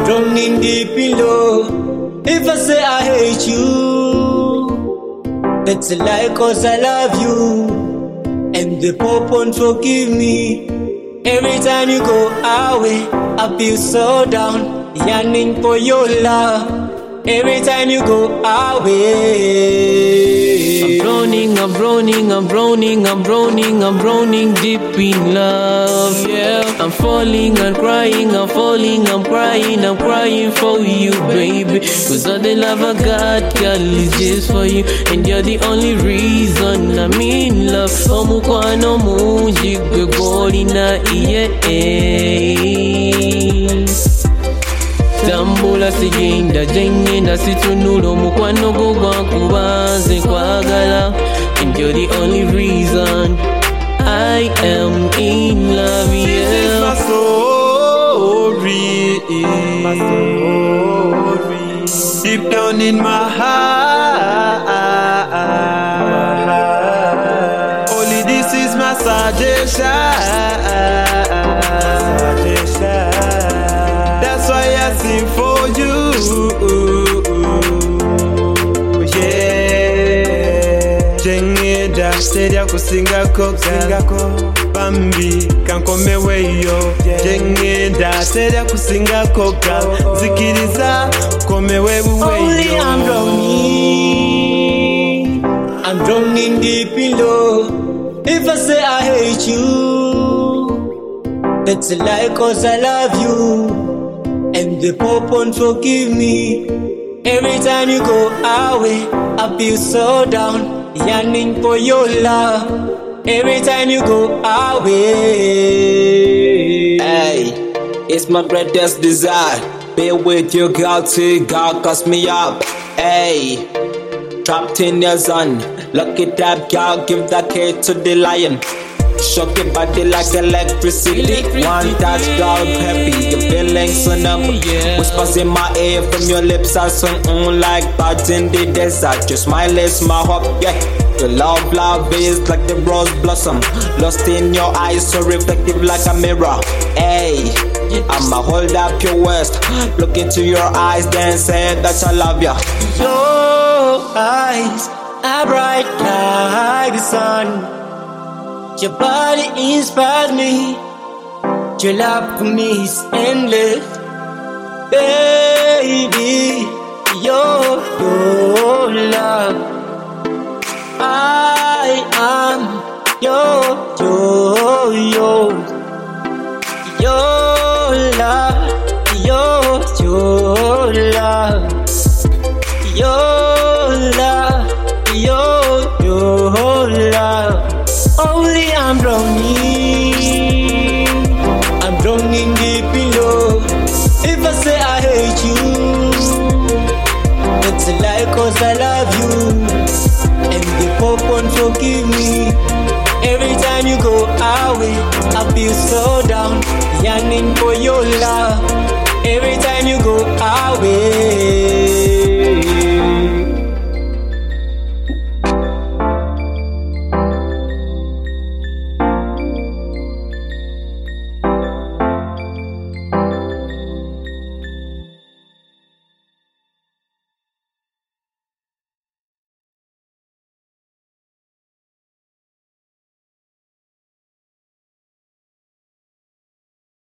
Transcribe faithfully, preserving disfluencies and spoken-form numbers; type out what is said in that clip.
drowning deep in love. If I say I hate you, that's a lie, cause I love you. And the Pope won't forgive me. Every time you go away, I feel so down, yearning for your love. Every time you go away, I'm drowning, I'm drowning, I'm drowning, I'm drowning, I'm drowning deep in love. Yeah, I'm falling, I'm crying, I'm falling, I'm crying, I'm crying for you, baby. Cause all the love I got, girl, is just for you, and you're the only reason I'm in love. Omukwano mungi gwe gwolina, yeah. Tambula sigenda jengenda situnula omukwano gwo gwankuba nze kwagala, and you're the only reason I am in love, yeah. This is my story, my story, deep down in my heart. Only this is my suggestion. That's why I sing for you, yeah. Jengeda seria kusingako, singako. Bambi kankomeweyo, jengeda seria kusingako, zikiriza komewe buweyo. Only I'm drowning, I'm drowning deep in love. If I say I hate you, that's a lie, cause I love you. And the Pope won't forgive me. Every time you go away, I feel so down, yearning for your love. Every time you go away. Hey, it's my greatest desire. Be with you, girl, till God cast me up. Hey, trapped in your zone. Lock it up, girl, give that key to the lion. Shock your body like electricity. electricity. One touch, girl, peppy. Your feelings on up. Yeah. Whispers in my ear from your lips are sung mm, like birds in the desert. Your smile is my hope, yeah. Your love, love is like the rose blossom. Lost in your eyes, so reflective like a mirror. Hey, I'ma hold up your waist. Look into your eyes, then say that I love ya. Your eyes are bright like the sun. Your body inspires me. Your love for me is endless. Baby, your, your love, I am your, your, your, your love, your, your love, your love, your, your love. Only I'm drowning, I'm drowning deep in love. If I say I hate you, that's a lie, cause I love you. And the Pope won't forgive me. Every time you go away, I feel so down, yearning for your love. Every time you go away.